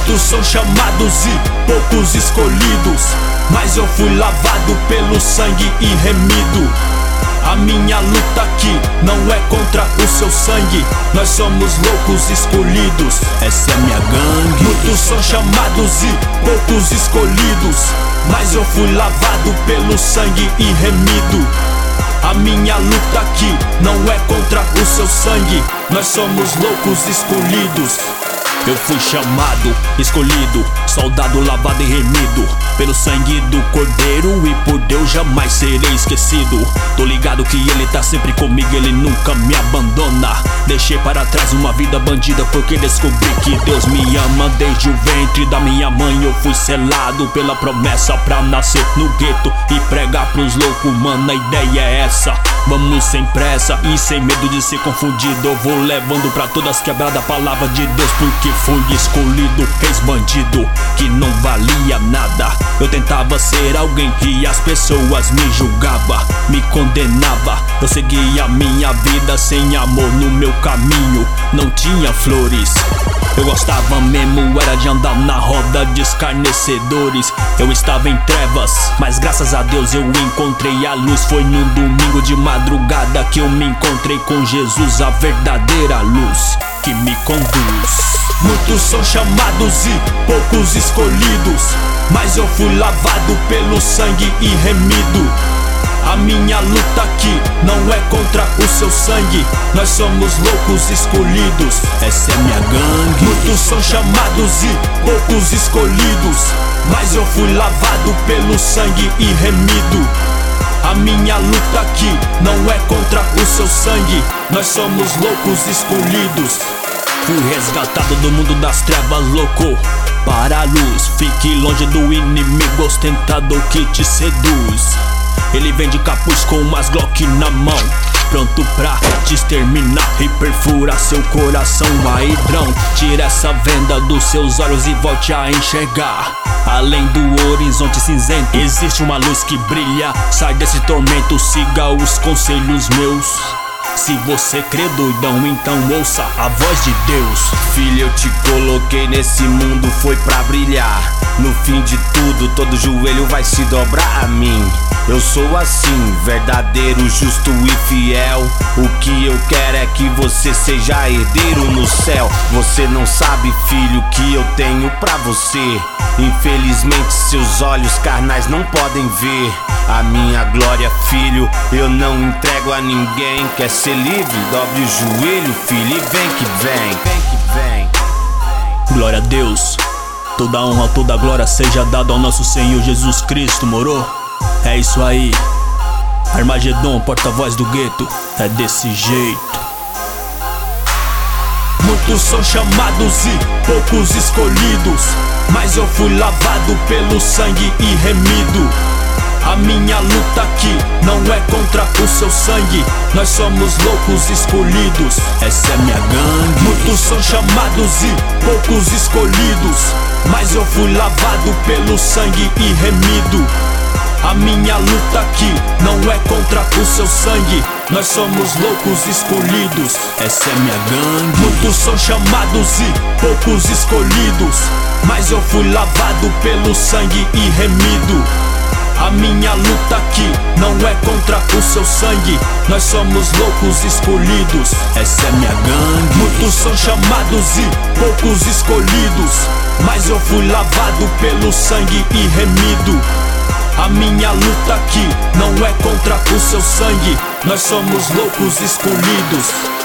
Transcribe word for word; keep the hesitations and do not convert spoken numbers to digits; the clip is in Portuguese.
Muitos são chamados e poucos escolhidos, mas eu fui lavado pelo sangue e remido. A minha luta aqui não é contra o seu sangue, nós somos loucos escolhidos, essa é minha gangue. Muitos são chamados e poucos escolhidos, mas eu fui lavado pelo sangue e remido. A minha luta aqui não é contra o seu sangue, nós somos loucos escolhidos. Eu fui chamado, escolhido, soldado lavado e remido pelo sangue do Cordeiro, e por Deus jamais serei esquecido. Tô ligado que Ele tá sempre comigo, Ele nunca me abandona. Deixei para trás uma vida bandida porque descobri que Deus me ama. Desde o ventre da minha mãe eu fui selado pela promessa pra nascer no gueto e pregar pros loucos, mano, a ideia é essa. Vamos sem pressa e sem medo de ser confundido, eu vou levando pra todas quebradas a palavra de Deus, porque fui escolhido, ex-bandido que não valia nada. Eu tentava ser alguém e as pessoas me julgavam, me condenava. Eu seguia a minha vida sem amor no meu caminho, não tinha flores. Eu gostava mesmo era de andar na roda de escarnecedores. Eu estava em trevas, mas graças a Deus eu encontrei a luz. Foi num domingo de madrugada que eu me encontrei com Jesus, a verdadeira luz que me conduz. Muitos são chamados e poucos escolhidos, mas eu fui lavado pelo sangue e remido. A minha luta aqui não é contra o seu sangue, nós somos loucos escolhidos, essa é minha gangue. Muitos são chamados e poucos escolhidos, mas eu fui lavado pelo sangue e remido. A minha luta aqui não é contra o seu sangue, nós somos loucos escolhidos. Fui resgatado do mundo das trevas, louco, para a luz. Fique longe do inimigo ostentador que te seduz. Ele vem de capuz com umas Glock na mão, pronto pra te exterminar e perfurar seu coração. Aí, drão, tira essa venda dos seus olhos e volte a enxergar. Além do horizonte cinzento existe uma luz que brilha. Sai desse tormento, siga os conselhos meus. Se você crê, doidão, então ouça a voz de Deus. Filho, eu te coloquei nesse mundo, foi pra brilhar. No fim de tudo, todo joelho vai se dobrar a mim. Eu sou assim, verdadeiro, justo e fiel. O que eu quero é que você seja herdeiro no céu. Você não sabe, filho, o que eu tenho pra você. Infelizmente seus olhos carnais não podem ver a minha glória, filho. Eu não entrego a ninguém. Quer ser livre? Dobre o joelho, filho, e vem que vem, vem que vem. Glória a Deus, toda honra, toda glória seja dada ao nosso Senhor Jesus Cristo, moro? É isso aí, Armagedon, porta-voz do gueto, é desse jeito. Muitos são chamados e poucos escolhidos, mas eu fui lavado pelo sangue e remido. A minha luta aqui não é contra o seu sangue, nós somos loucos escolhidos, essa é minha gangue. Muitos são chamados e poucos escolhidos, mas eu fui lavado pelo sangue e remido. A minha luta aqui não é contra o seu sangue, nós somos loucos escolhidos, essa é minha gangue. Muitos são chamados e poucos escolhidos, mas eu fui lavado pelo sangue e remido. A minha luta aqui não é contra o seu sangue, nós somos loucos escolhidos, essa é minha gangue. Muitos são chamados e poucos escolhidos, mas eu fui lavado pelo sangue e remido. A minha luta aqui não é contra o seu sangue, nós somos loucos escolhidos.